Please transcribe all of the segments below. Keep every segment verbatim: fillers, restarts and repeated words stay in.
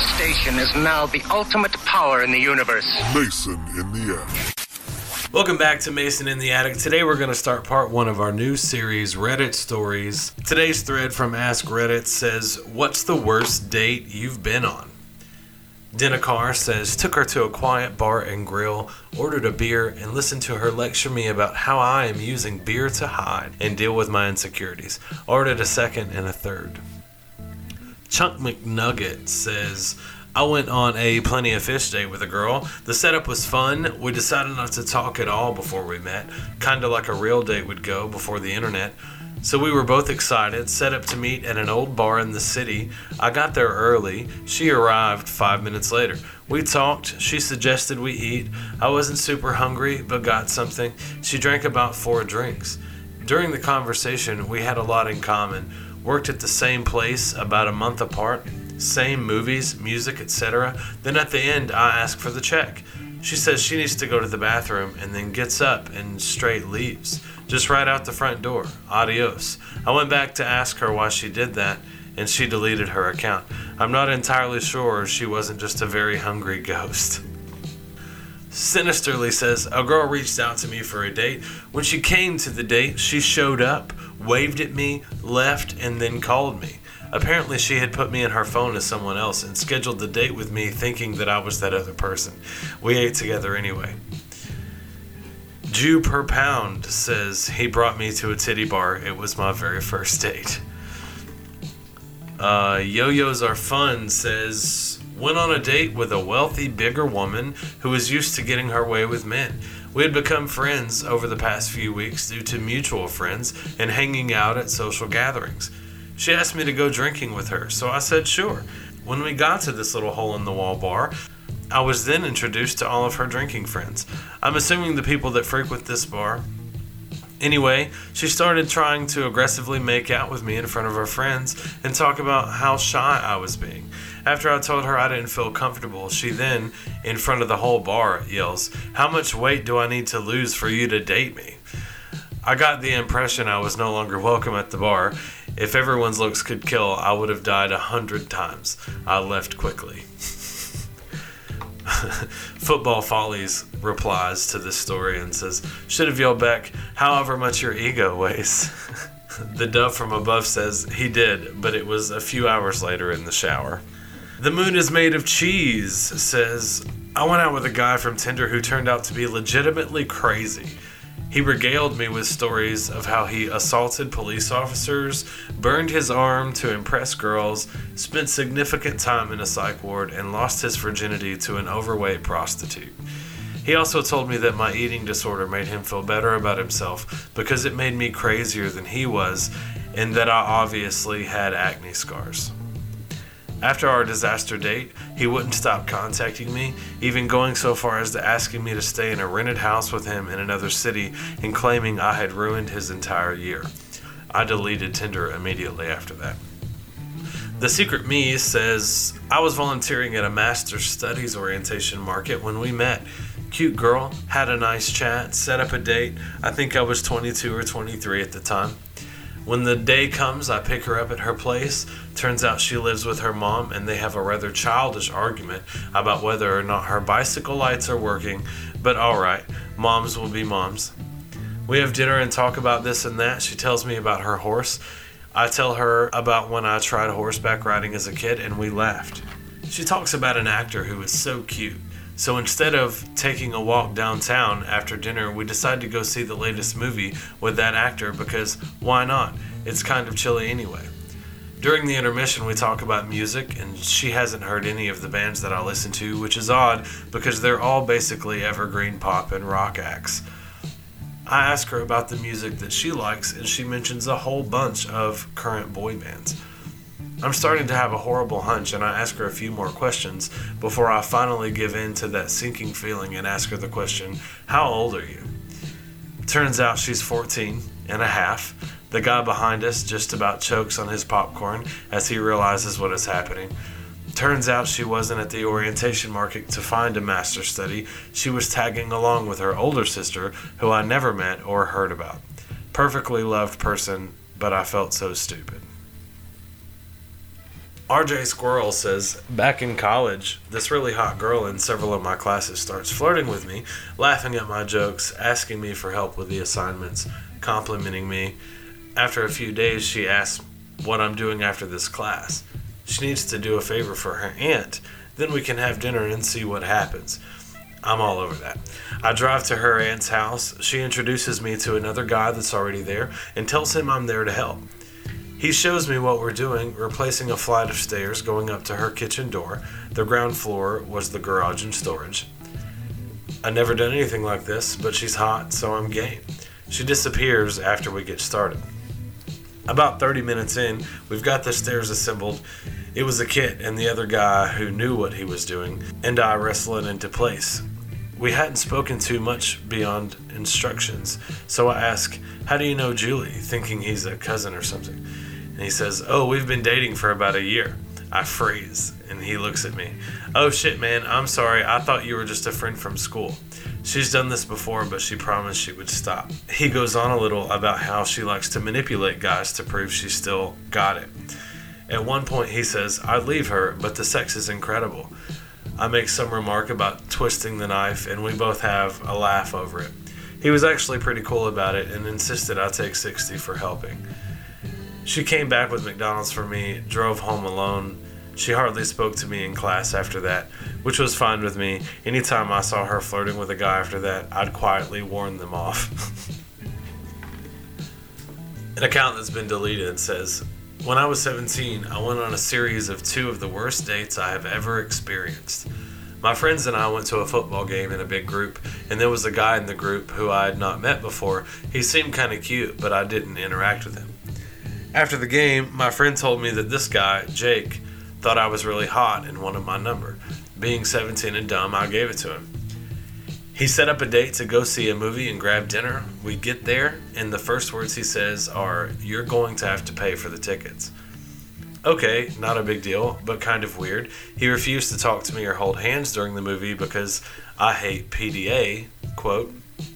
station is now the ultimate power in the universe. Mason in the Attic. Welcome back to Mason in the Attic. Today we're going to start part one of our new series, Reddit Stories. Today's thread from Ask Reddit says, what's the worst date you've been on? Dinakar says, took her to a quiet bar and grill, ordered a beer, and listened to her lecture me about how I am using beer to hide and deal with my insecurities. Ordered a second and a third. Chunk McNugget says, I went on a Plenty of Fish date with a girl. The setup was fun. We decided not to talk at all before we met, kind of like a real date would go before the internet. So we were both excited, set up to meet at an old bar in the city. I got there early. She arrived five minutes later. We talked. She suggested we eat. I wasn't super hungry, but got something. She drank about four drinks. During the conversation, we had a lot in common. Worked at the same place about a month apart. Same movies, music, et cetera. Then at the end, I ask for the check. She says she needs to go to the bathroom and then gets up and straight leaves. Just right out the front door. Adios. I went back to ask her why she did that, and she deleted her account. I'm not entirely sure she wasn't just a very hungry ghost. Sinisterly says, a girl reached out to me for a date. When she came to the date, she showed up, waved at me, left, and then called me. Apparently she had put me in her phone as someone else and scheduled the date with me thinking that I was that other person. We ate together anyway. Jew per pound says he brought me to a titty bar. It was my very first date. Uh, Yo-Yos Are Fun says, went on a date with a wealthy, bigger woman who was used to getting her way with men. We had become friends over the past few weeks due to mutual friends and hanging out at social gatherings. She asked me to go drinking with her, so I said sure. When we got to this little hole-in-the-wall bar, I was then introduced to all of her drinking friends. I'm assuming the people that frequent this bar. Anyway, she started trying to aggressively make out with me in front of her friends and talk about how shy I was being. After I told her I didn't feel comfortable, she then, in front of the whole bar, yells, how much weight do I need to lose for you to date me? I got the impression I was no longer welcome at the bar. If everyone's looks could kill, I would have died a hundred times. I left quickly. Football Follies replies to this story and says, should have yelled back, however much your ego weighs. The dove from above says, he did, but it was a few hours later in the shower. The moon is made of cheese says, I went out with a guy from Tinder who turned out to be legitimately crazy. He regaled me with stories of how he assaulted police officers, burned his arm to impress girls, spent significant time in a psych ward, and lost his virginity to an overweight prostitute. He also told me that my eating disorder made him feel better about himself because it made me crazier than he was, and that I obviously had acne scars. After our disaster date, he wouldn't stop contacting me, even going so far as to asking me to stay in a rented house with him in another city and claiming I had ruined his entire year. I deleted Tinder immediately after that. The Secret Me says, I was volunteering at a master's studies orientation market when we met. Cute girl, had a nice chat, set up a date. I think I was twenty-two or twenty-three at the time. When the day comes, I pick her up at her place. Turns out she lives with her mom, and they have a rather childish argument about whether or not her bicycle lights are working, but alright, moms will be moms. We have dinner and talk about this and that. She tells me about her horse. I tell her about when I tried horseback riding as a kid, and we laughed. She talks about an actor who is so cute. So instead of taking a walk downtown after dinner, we decide to go see the latest movie with that actor because why not? It's kind of chilly anyway. During the intermission, we talk about music, and she hasn't heard any of the bands that I listen to, which is odd because they're all basically evergreen pop and rock acts. I ask her about the music that she likes, and she mentions a whole bunch of current boy bands. I'm starting to have a horrible hunch, and I ask her a few more questions before I finally give in to that sinking feeling and ask her the question, how old are you? Turns out she's fourteen and a half. The guy behind us just about chokes on his popcorn as he realizes what is happening. Turns out she wasn't at the orientation market to find a master's study. She was tagging along with her older sister, who I never met or heard about. Perfectly loved person, but I felt so stupid. R J Squirrel says, back in college, this really hot girl in several of my classes starts flirting with me, laughing at my jokes, asking me for help with the assignments, complimenting me. After a few days, she asks what I'm doing after this class. She needs to do a favor for her aunt. Then we can have dinner and see what happens. I'm all over that. I drive to her aunt's house. She introduces me to another guy that's already there and tells him I'm there to help. He shows me what we're doing, replacing a flight of stairs going up to her kitchen door. The ground floor was the garage and storage. I've never done anything like this, but she's hot, so I'm game. She disappears after we get started. About thirty minutes in, we've got the stairs assembled. It was a kid and the other guy who knew what he was doing, and I wrestle it into place. We hadn't spoken too much beyond instructions, so I ask, how do you know Julie, thinking he's a cousin or something? And he says, oh, we've been dating for about a year. I freeze, and he looks at me. Oh shit, man, I'm sorry. I thought you were just a friend from school. She's done this before, but she promised she would stop. He goes on a little about how she likes to manipulate guys to prove she still got it. At one point, he says, I'd leave her, but the sex is incredible. I make some remark about twisting the knife, and we both have a laugh over it. He was actually pretty cool about it and insisted I take sixty for helping. She came back with McDonald's for me, drove home alone. She hardly spoke to me in class after that, which was fine with me. Anytime I saw her flirting with a guy after that, I'd quietly warn them off. An account that's been deleted says, when I was seventeen, I went on a series of two of the worst dates I have ever experienced. My friends and I went to a football game in a big group, and there was a guy in the group who I had not met before. He seemed kind of cute, but I didn't interact with him. After the game, my friend told me that this guy, Jake, thought I was really hot and wanted my number. Being seventeen and dumb, I gave it to him. He set up a date to go see a movie and grab dinner. We get there, and the first words he says are, you're going to have to pay for the tickets. Okay, not a big deal, but kind of weird. He refused to talk to me or hold hands during the movie because I hate P D A, quote.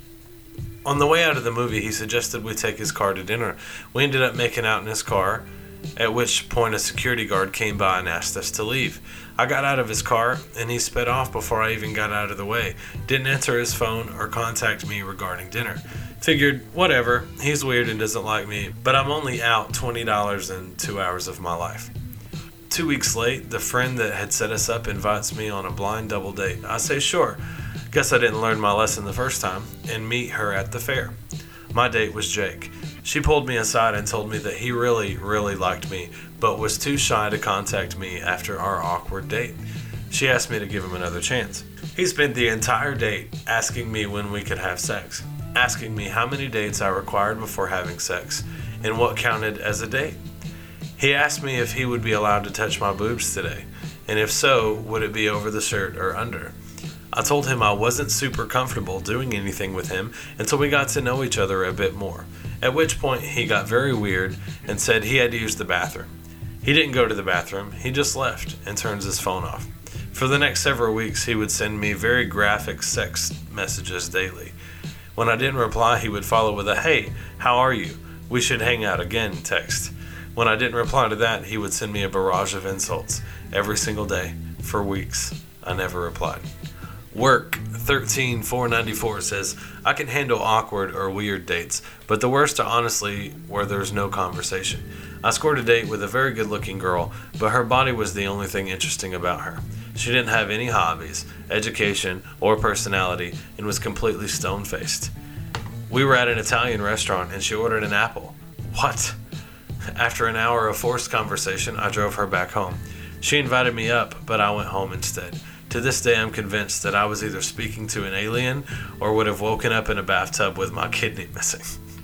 On the way out of the movie, he suggested we take his car to dinner. We ended up making out in his car, at which point a security guard came by and asked us to leave. I got out of his car, and he sped off before I even got out of the way. Didn't answer his phone or contact me regarding dinner. Figured, whatever, he's weird and doesn't like me, but I'm only out twenty dollars in two hours of my life. Two weeks late, the friend that had set us up invites me on a blind double date. I say sure. Guess I didn't learn my lesson the first time, and meet her at the fair. My date was Jake. She pulled me aside and told me that he really, really liked me, but was too shy to contact me after our awkward date. She asked me to give him another chance. He spent the entire date asking me when we could have sex, asking me how many dates I required before having sex, and what counted as a date. He asked me if he would be allowed to touch my boobs today, and if so, would it be over the shirt or under. I told him I wasn't super comfortable doing anything with him until we got to know each other a bit more, at which point he got very weird and said he had to use the bathroom. He didn't go to the bathroom, he just left and turns his phone off. For the next several weeks, he would send me very graphic sex messages daily. When I didn't reply, he would follow with a, hey, how are you? We should hang out again text. When I didn't reply to that, he would send me a barrage of insults every single day for weeks. I never replied. Work thirteen four ninety-four says, I can handle awkward or weird dates, but the worst are honestly where there's no conversation. I scored a date with a very good looking girl, but her body was the only thing interesting about her. She didn't have any hobbies, education, or personality, and was completely stone-faced. We were at an Italian restaurant and she ordered an apple. What? After an hour of forced conversation, I drove her back home. She invited me up, but I went home instead. To this day, I'm convinced that I was either speaking to an alien or would have woken up in a bathtub with my kidney missing.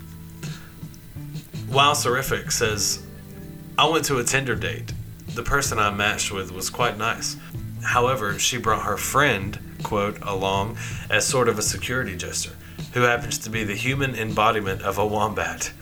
Wow Serific says, I went to a Tinder date. The person I matched with was quite nice. However, she brought her friend, quote, along as sort of a security jester, who happens to be the human embodiment of a wombat.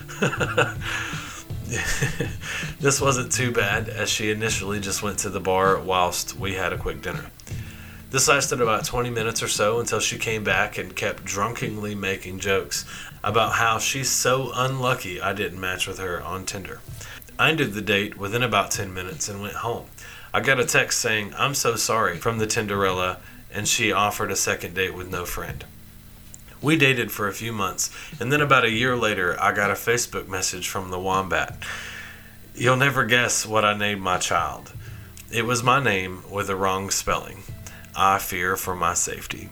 This wasn't too bad, as she initially just went to the bar whilst we had a quick dinner. This lasted about twenty minutes or so until she came back and kept drunkenly making jokes about how she's so unlucky I didn't match with her on Tinder. I ended the date within about ten minutes and went home. I got a text saying, "I'm so sorry," from the Tinderella, and she offered a second date with no friend. We dated for a few months, and then about a year later, I got a Facebook message from the Wombat. You'll never guess what I named my child. It was my name with the wrong spelling. I fear for my safety.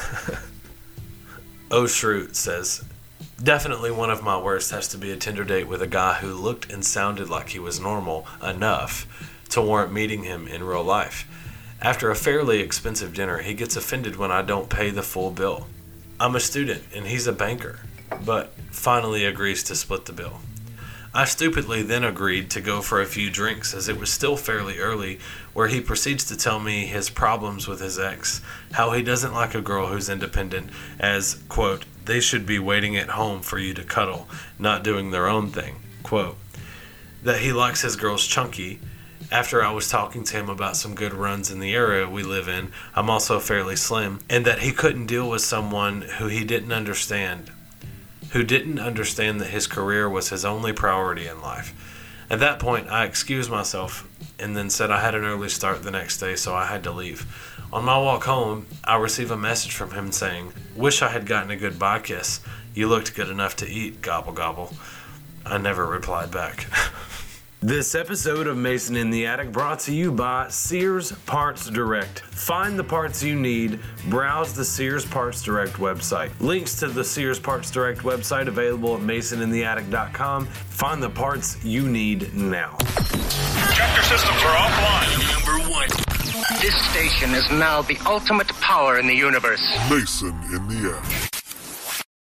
Oh Shroot says, definitely one of my worst has to be a Tinder date with a guy who looked and sounded like he was normal enough to warrant meeting him in real life. After a fairly expensive dinner, he gets offended when I don't pay the full bill. I'm a student and he's a banker, but finally agrees to split the bill. I stupidly then agreed to go for a few drinks as it was still fairly early, where he proceeds to tell me his problems with his ex, how he doesn't like a girl who's independent, as, quote, they should be waiting at home for you to cuddle, not doing their own thing, quote, that he likes his girls chunky. After I was talking to him about some good runs in the area we live in, I'm also fairly slim, and that he couldn't deal with someone who he didn't understand, who didn't understand that his career was his only priority in life. At that point, I excused myself and then said I had an early start the next day, so I had to leave. On my walk home, I received a message from him saying, "Wish I had gotten a goodbye kiss. You looked good enough to eat, gobble gobble." I never replied back. This episode of Mason in the Attic brought to you by Sears Parts Direct. Find the parts you need. Browse the Sears Parts Direct website. Links to the Sears Parts Direct website available at mason in the attic dot com. Find the parts you need now. Tractor systems are offline. Number one. This station is now the ultimate power in the universe. Mason in the Attic.